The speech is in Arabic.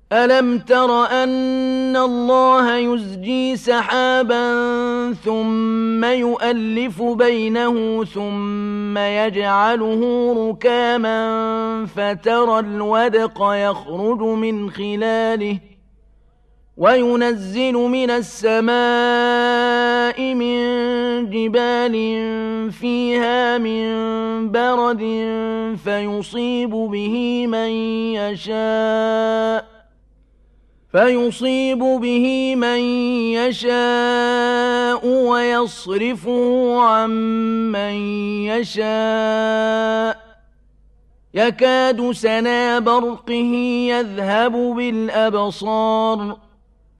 أَلَمْ تَرَ أَنَّ اللَّهَ يُزْجِي سَحَابًا ثُمَّ يُؤَلِّفُ بَيْنَهُ ثُمَّ يَجْعَلُهُ رُكَامًا فَتَرَى الْوَدْقَ يَخْرُجُ مِنْ خِلَالِهِ وَيُنَزِّلُ مِنَ السَّمَاءِ مِن جِبَالٍ فِيهَا مِن بَرَدٍ فيصيب به من يشاء ويصرفه عن من يشاء يكاد سنا برقه يذهب بالأبصار